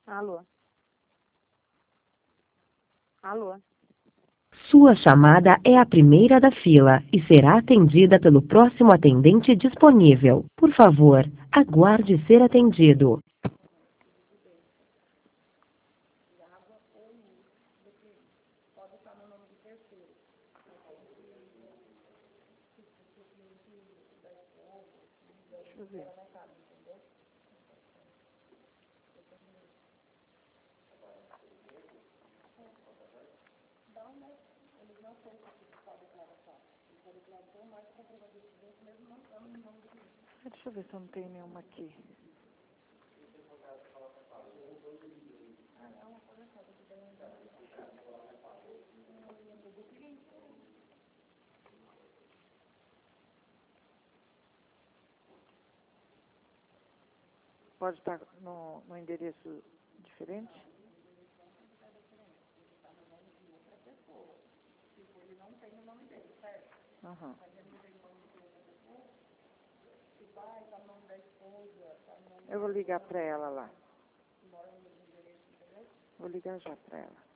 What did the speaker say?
Alô? Alô? Sua chamada é a primeira da fila e será atendida pelo próximo atendente disponível. Por favor, aguarde ser atendido. Deixa eu ver. Deixa eu ver se eu não tenho nenhuma aqui. Pode estar no endereço diferente? Aham. Eu vou ligar para ela lá. Vou ligar já para ela.